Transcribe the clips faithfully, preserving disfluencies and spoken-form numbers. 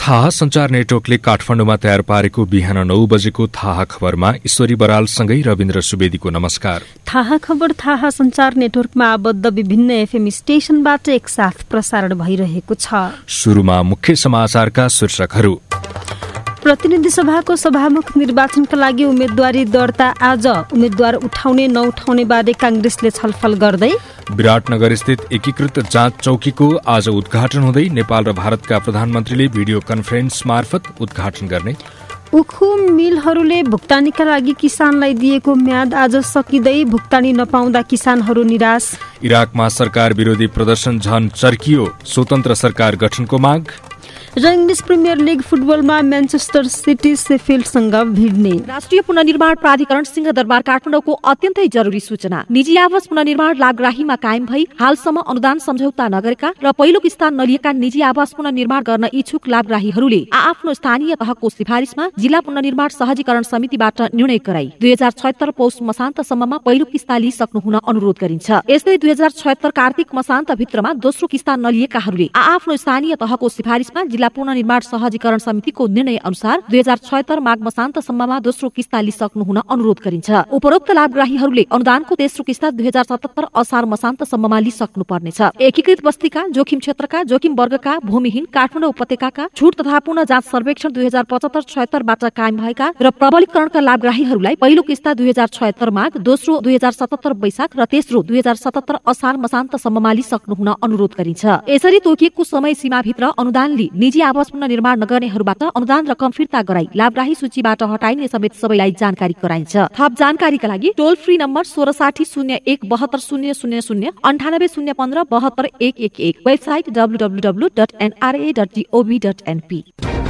थाहा संचार नेटवर्कले काठमाडौँमा तयार पारेको बिहान नौ बजेको थाहा खबरमा ईश्वरी बरालसँगै रविन्द्र सुवेदीको नमस्कार। थाहा खबर थाहा संचार नेटवर्कमा आबद्ध विभिन्न एफएम स्टेशनबाट एकसाथ प्रसारण भइरहेको छ। सुरुमा मुख्य समाचारका शीर्षकहरू। प्रतिनिधि सभाको सभामुख निर्वाचनका लागि उम्मेद्वारी दर्ता आज, उम्मेद्वार उठाउने नउठाउने बारे कांग्रेसले छलफल गर्दै। विराटनगर स्थित एकीकृत जाँच चौकीको आज उद्घाटन हुँदै नेपाल र भारतका प्रधानमन्त्रीले भिडियो कन्फरेन्स मार्फत उद्घाटन गर्ने। उखु मिलहरूले भुक्तानीका लागि किसानलाई दिएको म्याद आज सकिँदै भुक्तानी नपाउँदा किसानहरू निराश। इराकमा सरकार विरोधी प्रदर्शन झन चर्कियो, स्वतन्त्र सरकार गठनको माग। र इङ्ग्लिस प्रिमियर लिग फुटबलमा म्यानचेस्टर सिटी सेफिल्डसँग भिड्ने। राष्ट्रिय पुनर्निर्माण प्राधिकरण सिंहदरबार काठमाडौँको अत्यन्तै जरुरी सूचना। निजी आवास पुनर्निर्माण लाभग्राहीमा कायम भई हालसम्म अनुदान सम्झौता नगरेका र पहिलो किस्ता नलिएका निजी आवास पुनर्निर्माण गर्न इच्छुक लाभग्राहीहरूले आफ्नो स्थानीय तहको सिफारिसमा जिल्ला पुनर्निर्माण सहजीकरण समितिबाट निर्णय गराई दुई हजार छयत्तर पौष मसान्तसम्ममा पहिलो किस्ता लिइसक्नु हुन अनुरोध गरिन्छ। यस्तै दुई हजार छयत्तर कार्तिक मसान्त भित्रमा दोस्रो किस्ता नलिएकाहरूले आफ्नो स्थानीय तहको सिफारिसमा जिल्ला पुनर्निर्माण सहजीकरण समितिको निर्णय अनुसार दुई हजार छयत्तर माघ मसान्तसम्ममा दोस्रो किस्ता लिइसक्नु हुन अनुरोध गरिन्छ। उपरोक्त लाभग्राहीहरूले अनुदानको तेस्रो किस्ता दुई हजार सतहत्तर असार मसान्तसम्ममा लिइसक्नु पर्नेछ। एकीकृत बस्तीका, जोखिम क्षेत्रका, जोखिम वर्गका, भूमिहीन, काठमाडौँ उपत्यकाका छुट तथा पुनः जाँच सर्वेक्षण दुई हजार पचहत्तर छयत्तरबाट कायम भएका र प्रबलीकरणका लाभग्राहीहरूलाई पहिलो किस्ता दुई हजार छयत्तर माघ, दोस्रो दुई हजार सतहत्तर वैशाख र तेस्रो दुई हजार सतहत्तर असार मसान्तसम्ममा लिइसक्नु हुन अनुरोध गरिन्छ। यसरी तोकिएको समय सीमाभित्र अनुदान लिई निजी आवास पुनर्निर्माण नगर्नेहरूबाट अनुदान रकम फिर्ता गराई लाभग्राही सूचीबाट हटाइने समेत सबैलाई जानकारी गराइन्छ। थप जानकारीका लागि टोल फ्री नम्बर सोह्र साठी शून्य एक बहत्तर शून्य शून्य शून्य अन्ठानब्बे शून्य पन्ध्र बहत्तर एक एक एक, website W W W dot NRA dot gov dot NP.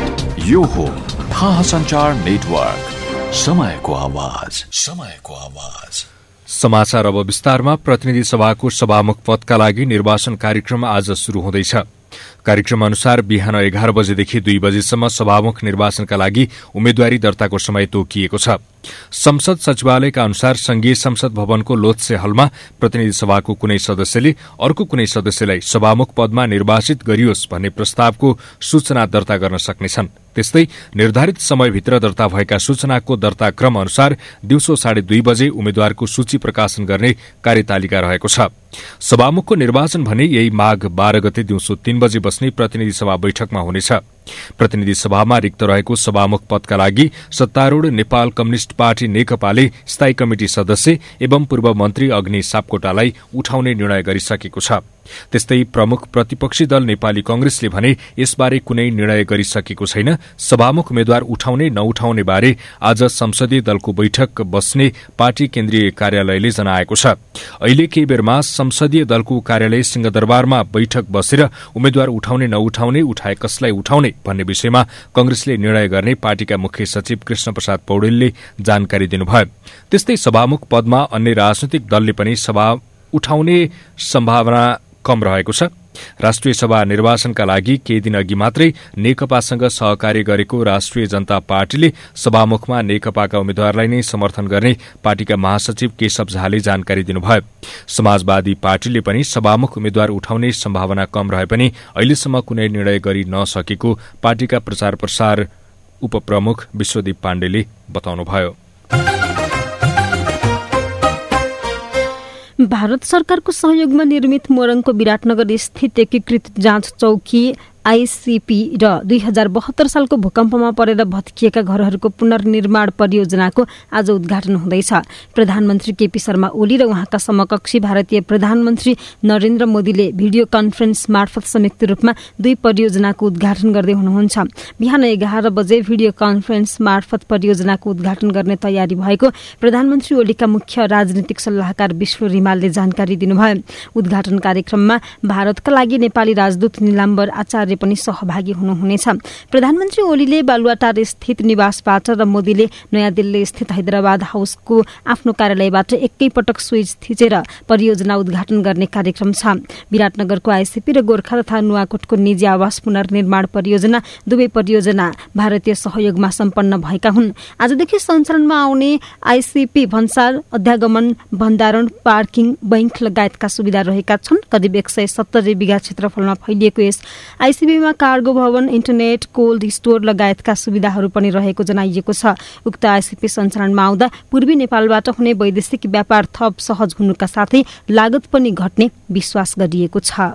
यो हो थाहा संचार नेटवर्क, समयको आवाज, समयको आवाज। समाचार अब विस्तारमा। प्रतिनिधि सभाको सभामुख पदका लागि निर्वाचन कार्यक्रम आज शुरू हुँदैछ। कार्यक्रम अनुसार बिहान एघार बजेदेखि दुई बजेसम्म सभामुख निर्वाचनका लागि उम्मेद्वारी दर्ताको समय तोकिएको छ। संसद सचिवालयका अनुसार संघीय संसद भवनको लोत्से हलमा प्रतिनिधि सभाको कुनै सदस्यले अर्को कुनै सदस्यलाई सभामुख पदमा निर्वाचित गरियोस् भन्ने प्रस्तावको सूचना दर्ता गर्न सक्नेछन्। त्यस्तै निर्धारित समयभित्र दर्ता भएका सूचनाको दर्ता क्रम अनुसार दिउँसो साढे दुई बजे उम्मेद्वारको सूची प्रकाशन गर्ने कार्यतालिका रहेको छ। सभामुखको निर्वाचन भने यही माघ बाह्र गते दिउँसो तीन बजे बस्ने प्रतिनिधि सभा बैठकमा हुनेछ। प्रतिनिधि सभामा रिक्त रहेको सभामुख पदका लागि सत्तारूढ़ नेपाल कम्युनिष्ट पार्टी नेकपाले स्थायी कमिटी सदस्य एवं पूर्व मन्त्री अग्नि सापकोटालाई उठाउने निर्णय गरिसकेको छ। त्यस्तै प्रमुख प्रतिपक्षी दल नेपाली कांग्रेसले भने यसबारे कुनै निर्णय गरिसकेको छैन। सभामुख उम्मेद्वार उठाउने नउठाउने बारे आज संसदीय दलको बैठक बस्ने पार्टी केन्द्रीय कार्यालयले जनाएको छ। अहिले केही बेरमा संसदीय दलको कार्यालय सिंहदरबारमा बैठक बसेर उम्मेद्वार उठाउने नउठाउने, उठाए कसलाई उठाउने भन्ने विषयमा कांग्रेसले निर्णय गर्ने पार्टीका मुख्य सचिव कृष्ण प्रसाद पौडेलले जानकारी दिनुभयो। त्यस्तै सभामुख पदमा अन्य राजनैतिक दलले पनि सभा उठाउने सम्भावना कम रहेको छ। राष्ट्रिय सभा निर्वाचनका लागि केही दिन अघि मात्रै नेकपासँग सहकार्य गरेको राष्ट्रिय जनता पार्टीले सभामुखमा नेकपाका उम्मेद्वारलाई नै समर्थन गर्ने पार्टीका महासचिव केशव झाले जानकारी दिनुभयो। समाजवादी पार्टीले पनि सभामुख उम्मेद्वार उठाउने सम्भावना कम रहे पनि अहिलेसम्म कुनै निर्णय गरि नसकेको पार्टीका प्रचार प्रसार उपप्रमुख विश्वदीप पाण्डेले बताउनुभयो। भारत सरकारको सहयोगमा निर्मित मोरङको विराटनगर स्थित एकीकृत जाँच चौकी आईसीपी र दुई हजार बहत्तर सालको भूकम्पमा परेर भत्किएका घरहरूको पुनर्निर्माण परियोजनाको आज उद्घाटन हुँदैछ। प्रधानमन्त्री केपी शर्मा ओली र उहाँका समकक्षी भारतीय प्रधानमन्त्री नरेन्द्र मोदीले भिडियो कन्फरेन्स मार्फत संयुक्त रूपमा दुई परियोजनाको उद्घाटन गर्दै हुनुहुन्छ। बिहान एघार बजे भिडियो कन्फरेन्स मार्फत परियोजनाको उद्घाटन गर्ने तयारी भएको प्रधानमन्त्री ओलीका मुख्य राजनीतिक सल्लाहकार विश्व रिमालले जानकारी दिनुभयो। उद्घाटन कार्यक्रममा भारतका लागि नेपाली राजदूत निलाम्बर आचार्य पनि सहभागी हुनुहुनेछ। प्रधानमन्त्री ओलीले बालुवाटार स्थित निवासबाट र मोदीले नयाँ दिल्ली स्थित हैदराबाद हाउसको आफ्नो कार्यालयबाट एकैपटक स्विच थिचेर परियोजना उद्घाटन गर्ने कार्यक्रम छ। विराटनगरको आईसीपी र गोर्खा तथा नुवाकोटको निजी आवास पुनर्निर्माण परियोजना दुवै परियोजना भारतीय सहयोगमा सम्पन्न भएका हुन्। आजदेखि सञ्चालनमा आउने आईसीपी भन्सार, अध्यागमन, भण्डारण, पार्किङ, बैंक लगायतका सुविधा रहेका छन्। करिब एक सय सत्तरी बिघा क्षेत्रफलमा फैलिएको यस आईसीबीमा कार्गो भवन, इन्टरनेट, कोल्ड स्टोर लगायतका सुविधाहरू पनि रहेको जनाइएको छ। उक्त आईसीपी सञ्चालनमा आउँदा पूर्वी नेपालबाट हुने वैदेशिक व्यापार थप सहज हुनुका साथै लागत पनि घट्ने विश्वास गरिएको छ।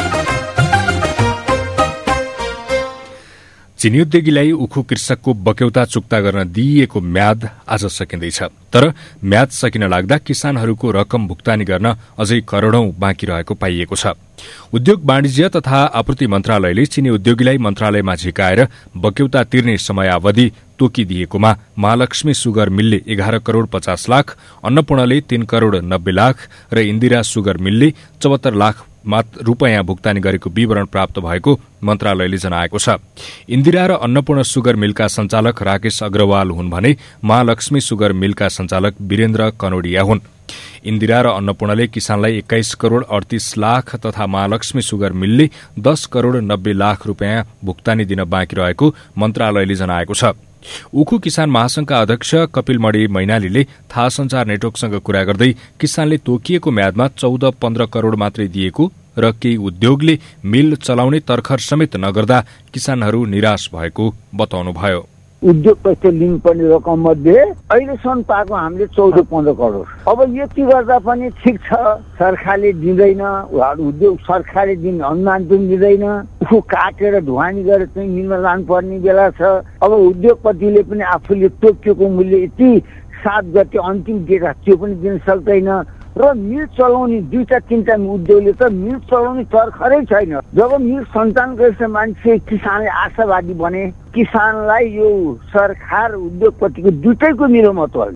चीनी उद्योगीलाई उखु कृषकको बक्यौता चुक्ता गर्न दिइएको म्याद आज सकिँदैछ, तर म्याद सकिन लाग्दा किसानहरूको रकम भुक्तानी गर्न अझै करोड़ौं बाँकी रहेको पाइएको छ। उद्योग वाणिज्य तथा आपूर्ति मन्त्रालयले चीनी उद्योगीलाई मन्त्रालयमा झिकाएर बक्यौता तिर्ने समयावधि तोकिदिएकोमा महालक्ष्मी सुगर मिलले एघार करोड़ पचास लाख, अन्नपूर्णले तीन करोड़ नब्बे लाख र इन्दिरा सुगर मिलले चौहत्तर लाख रूपैयाँ भुक्तानी गरेको विवरण प्राप्त भएको मन्त्रालयले जनाएको छ। इन्दिरा र अन्नपूर्ण सुगर मिलका सञ्चालक राकेश अग्रवाल हुन् भने महालक्ष्मी सुगर मिलका सञ्चालक वीरेन्द्र कनोडिया हुन्। इन्दिरा र अन्नपूर्णले किसानलाई एक्काइस करोड़ अडतीस लाख तथा महालक्ष्मी सुगर मिलले दस करोड़ नब्बे लाख रूपियाँ भुक्तानी दिन बाँकी रहेको मन्त्रालयले जनाएको छ। उखु किसान महासंघका अध्यक्ष कपिल मणि मैनालीले थाहा संचार नेटवर्कसँग कुरा गर्दै किसानले तोकिएको म्यादमा चौध पन्ध्र करोड़ मात्रै दिएको र केही उद्योगले मिल चलाउने तर्खर समेत नगर्दा किसानहरू निराश भएको बताउनुभयो। उद्योग पैसा लिनुपर्ने रकम मध्ये अहिलेसम्म पाएको हामीले चौध पन्ध्र करोड़। अब यति गर्दा पनि ठिक छ, सरकारले दिँदैन, उद्योग सरकारले दिन अनुदान पनि दिँदैन, उसको काटेर ढुवानी गरेर चाहिँ मिलमा लानुपर्ने बेला छ। अब उद्योगपतिले पनि आफूले तोकिएको मूल्य यति सात गते अन्तिम डेट त्यो पनि दिन सक्दैन र मिल चलाउने दुईटा तीनटा उद्योगले त मिल चलाउने तर्खरै छैन। जब मिल सञ्चालन गरेपछि मान्छे किसानले आशावादी बने, किसानलाई यो सरकार उद्योगपतिको दुईटैको मिलो महत्व।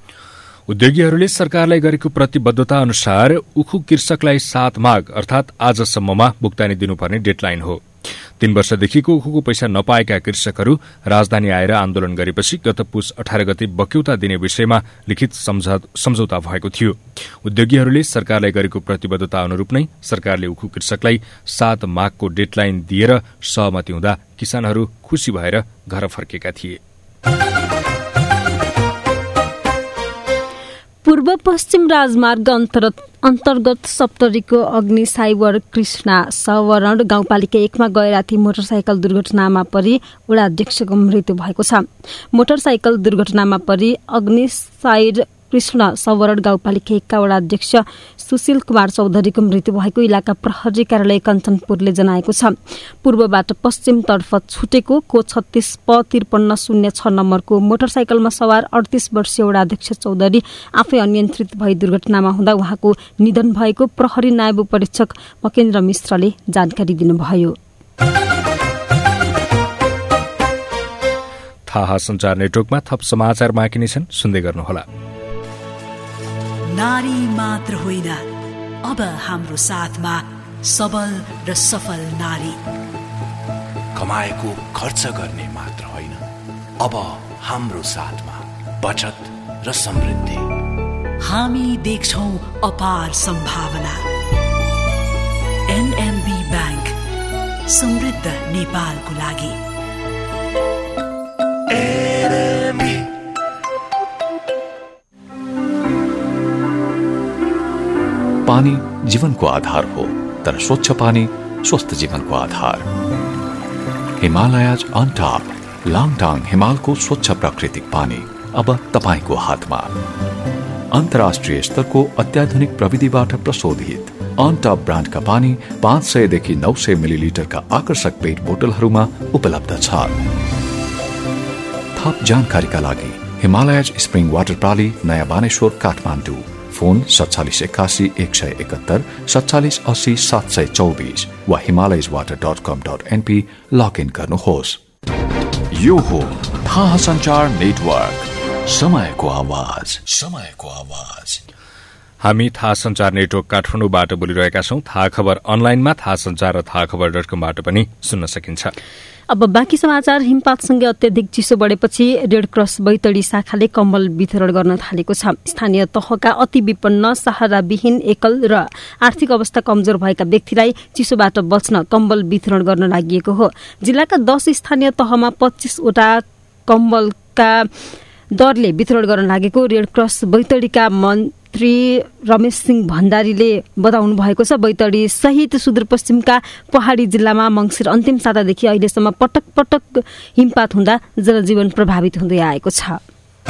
उद्योगीहरूले सरकारलाई गरेको प्रतिबद्धता अनुसार उखु कृषकलाई सात माघ अर्थात आजसम्ममा भुक्तानी दिनुपर्ने डेडलाइन हो। तीन वर्षदेखिको उखुको पैसा नपाएका कृषकहरू राजधानी आएर आन्दोलन गरेपछि गत पुस अठार गते बक्यौता दिने विषयमा लिखित सम्झौता भएको थियो। उद्योगीहरूले सरकारलाई गरेको प्रतिबद्धता अनुरूप नै सरकारले उखु कृषकलाई सात माघको डेडलाइन दिएर सहमति हुँदा किसानहरू खुशी भएर घर फर्केका थिए। पूर्व पश्चिम राजमार्ग अन्तर्गत सप्तरीको अग्नि साइबर कृष्णा सवरण गाउँपालिका एकमा गए राति मोटरसाइकल दुर्घटनामा परि वडा अध्यक्षको मृत्यु भएको छ। मोटरसाइकल दुर्घटनामा परि अग्नि साइड कृष्ण सवरण गाउँपालिका एकका वडा अध्यक्ष सुशील कुमार चौधरीको मृत्यु भएको इलाका प्रहरी कार्यालय कञ्चनपुरले जनाएको छ। पूर्वबाट पश्चिमतर्फ छुटेको को छत्तीस प त्रिपन्न शून्य छ नम्बरको मोटरसाइकलमा सवार अडतीस वर्षीय वडा अध्यक्ष चौधरी आफै अनियन्त्रित भई दुर्घटनामा हुँदा उहाँको निधन भएको प्रहरी नायब परीक्षक मकेन्द्र मिश्रले जानकारी दिनुभयो। थाहा संचार नेटवर्कमा थप समाचार बाँकी नै छन्, सुन्दै गर्नुहोला। नारी मात्र होइन, अब हाम्रो साथमा सबल र सफल नारी। कमाएको खर्च गर्ने मात्र होइन, अब हाम्रो साथमा बचत र समृद्धि। हामी देख्छौं अपार सम्भावना। एनएमबी बैंक, समृद्ध नेपालको लागि। पानी जीवनको आधार हो, तर स्वच्छ पानी स्वस्थ जीवनको आधार। हिमालयज अन टप लाङटाङ हिमालको स्वच्छ प्राकृतिक पानी अब तपाईको हातमा। अन्तर्राष्ट्रिय स्तरको अत्याधुनिक प्रविधिबाट प्रशोधित अन टप ब्रान्डका पानी पाँच सयदेखि नौ सय मिलिलिटरका आकर्षक पेट बोतलहरूमा उपलब्ध छ। थप जानकारीका लागि हिमालयज स्प्रिङ वाटर प्रणाली, नयाँ बानेश्वर, काठमाडौँ। फोन सत्तालिस एकासी एक सय एकहत्तर सत्तालिस अस्सी सात सय चौबिस वा Himalayas water dot com dot NP login गर्नुहोस्। यो हो थाहा संचार नेटवर्क, समयको आवाज, समयको आवाज। हामी थाहा संचार नेटवर्क काठमाडौँबाट बोलिरहेका छौं। थाहा खबर अनलाइनमा थाहा संचार र थाहा खबर डट कमबाट पनि सुन्न सकिन्छ। अब बाँकी समाचार। हिमपातसँगै अत्याधिक चिसो बढेपछि रेड क्रस बैतडी शाखाले कम्बल वितरण गर्न थालेको छ। स्थानीय तहका अति विपन्न, सहाराविहीन, एकल र आर्थिक अवस्था कमजोर भएका व्यक्तिलाई चिसोबाट बच्न कम्बल वितरण गर्न लागि हो। जिल्लाका दस स्थानीय तहमा पच्चीसवटा कम्बलका दरले वितरण गर्न लागेको रेड क्रस बैतडीका मन्त्री रमेश सिंह भण्डारीले बताउनु भएको छ। बैतडी सहित सुदूरपश्चिमका पहाडी जिल्लामा मङ्सिर अन्तिम सातादेखि अहिलेसम्म पटक पटक हिमपात हुँदा जनजीवन प्रभावित हुँदै आएको छ।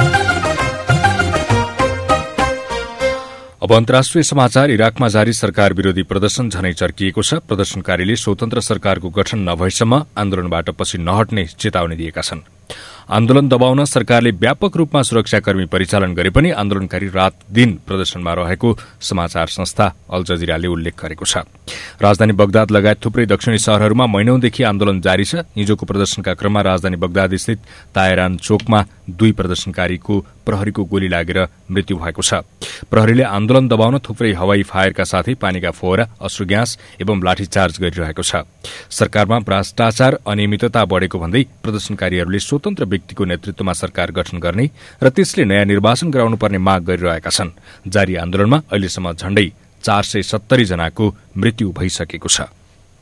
अब अन्तर्राष्ट्रिय समाचार। इराकमा जारी सरकार विरोधी प्रदर्शन झनै चर्किएको छ। प्रदर्शनकारीले स्वतन्त्र सरकारको गठन नभएसम्म आन्दोलनबाट पछि नहट्ने चेतावनी दिएका छन्। आन्दोलन दबाउन सरकारले व्यापक रूपमा सुरक्षाकर्मी परिचालन गरे पनि आन्दोलनकारी रात दिन प्रदर्शनमा रहेको समाचार संस्था अल जजिराले उल्लेख गरेको छ। राजधानी बगदाद लगायत थुप्रै दक्षिणी शहरहरूमा महिनौंदेखि आन्दोलन जारी छ। हिजोको प्रदर्शनका क्रममा राजधानी बगदाद स्थित तायरान चोकमा दुई प्रदर्शनकारीको प्रहरीको गोली लागेर मृत्यु भएको छ। प्रहरीले आन्दोलन दबाउन थुप्रै हवाई फायरका साथै पानीका फोहरा, अश्रु ग्यास एवं लाठीचार्ज गरिरहेको छ। सरकारमा भ्रष्टाचार, अनियमितता बढ़ेको भन्दै प्रदर्शनकारीहरूले स्वतन्त्र व्यक्तिको नेतृत्वमा सरकार गठन गर्ने र त्यसले नयाँ निर्वाचन गराउनुपर्ने माग गरिरहेका छन्। जारी आन्दोलनमा अहिलेसम्म झण्डै चार सय सत्तरी जनाको मृत्यु भइसकेको छ।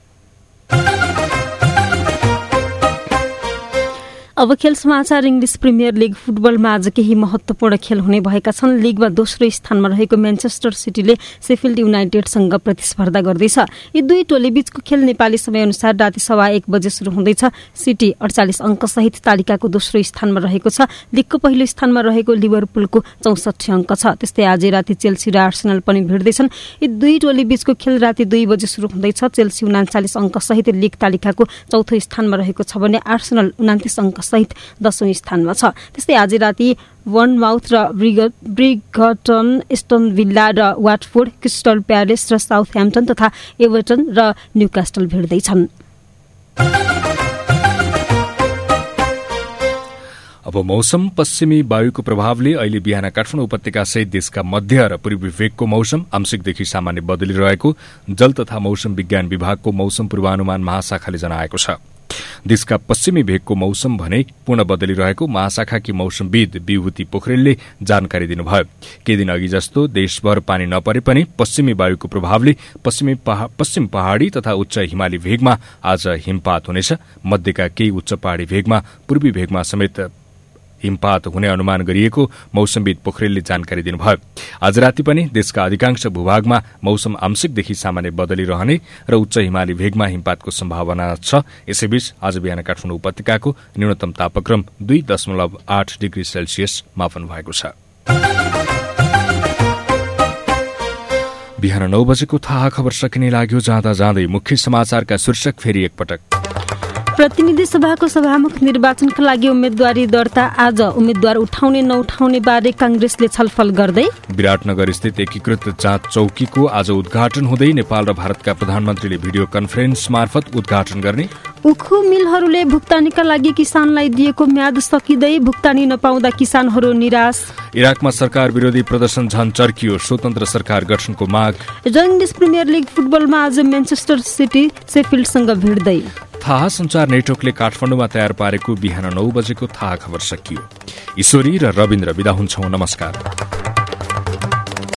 अब खेल समाचार। इङ्ग्लिस प्रिमियर लिग फुटबलमा आज केही महत्वपूर्ण खेल हुने भएका छन्। लिगमा दोस्रो स्थानमा रहेको म्यान्चेस्टर सिटीले शेफिल्ड युनाइटेडसँग प्रतिस्पर्धा गर्दैछ। यी दुई टोली बीचको खेल नेपाली समयअनुसार राति सवा एक बजे शुरू हुँदैछ। सिटी अडचालिस अंकसहित तालिकाको दोस्रो स्थानमा रहेको छ। लिगको पहिलो स्थानमा रहेको लिभरपुलको चौसठी अंक छ। त्यस्तै आज राति चेल्सी र आर्सेनल पनि भिड्दैछन्। यी दुई टोली बीचको खेल राति दुई बजे शुरू हुँदैछ। चेल्सी उनाचालिस अंकसहित लिग तालिकाको चौथो स्थानमा रहेको छ भने आर्सेनल उनातिस अंक सहित दशौं स्थानमा छ। त्यस्तै आज राति वनमाउथ र ब्रिगटन, एस्टन विल्ला र वाटफोर्ड, क्रिस्टल प्यालेस र साउथह्याम्पटन तथा एभर्टन र न्यूकास्टल भिड्दैछन्। अब मौसम। पश्चिमी वायुको प्रभावले अहिले बिहान काठमाडौँ उपत्यका सहित देशका मध्य र पूर्वी भेगको मौसम आंशिकदेखि सामान्य बदलिरहेको जल तथा मौसम विज्ञान विभागको मौसम पूर्वानुमान महाशाखाले जनाएको छ। देशका पश्चिमी भेगको मौसम भने पूर्ण बदलिरहेको महाशाखाकी मौसमविद विभूति पोखरेलले जानकारी दिनुभयो। केही दिन अघि जस्तो देशभर पानी नपरे पनि पश्चिमी वायुको प्रभावले पश्चिमी पहा, पश्चिम पहाड़ी तथा उच्च हिमाली भेगमा आज हिमपात हुनेछ। मध्यका केही उच्च पहाड़ी भेगमा, पूर्वी भेगमा समेत हिमपात हुने अनुमान गरिएको मौसमविद पोखरेलले जानकारी दिनुभयो। आज राति पनि देशका अधिकांश भूभागमा मौसम आंशिकदेखि सामान्य बदलिरहने र उच्च हिमाली भेगमा हिमपातको सम्भावना छ। यसैबीच आज बिहान काठमाडौँ उपत्यकाको न्यूनतम तापक्रम दुई दशमलव आठ डिग्री सेल्सियस मापन भएको छ। बिहान नौ बजेको थाहा खबर सकिने लाग्यो। जाँदा जाँदै मुख्य समाचारका शीर्षक फेरि एकपटक। प्रतिनिधि सभाको सभामुख निर्वाचनका लागि उम्मेद्वारी दर्ता आज। उम्मेद्वार उठाउने नउठाउने बारे कांग्रेसले छलफल गर्दै। विराटनगर स्थित एकीकृत जाँच चौकीको आज उद्घाटन हुँदै नेपाल र भारतका प्रधानमन्त्रीले भिडियो कन्फरेन्स मार्फत उद्घाटन गर्ने। उखु मिलहरूले भुक्तानीका लागि किसानलाई दिएको म्याद सकिँदै भुक्तानी नपाउँदा किसानहरू निराश। इराकमा सरकार विरोधी प्रदर्शन झन चर्कियो, स्वतन्त्र सरकार गठनको माग। र इङ्ग्लिस प्रिमियर लिग फुटबलमा आज म्यान्चेस्टर सिटी शेफिल्डसँग भिड्दै। थाहा संचार नेटवर्कले काठमाडौँमा तयार पारेको बिहान नौ बजेको थाहा खबर सकियो। ईश्वरी र रविन्द्र विदा हुन्छौं। नमस्कार।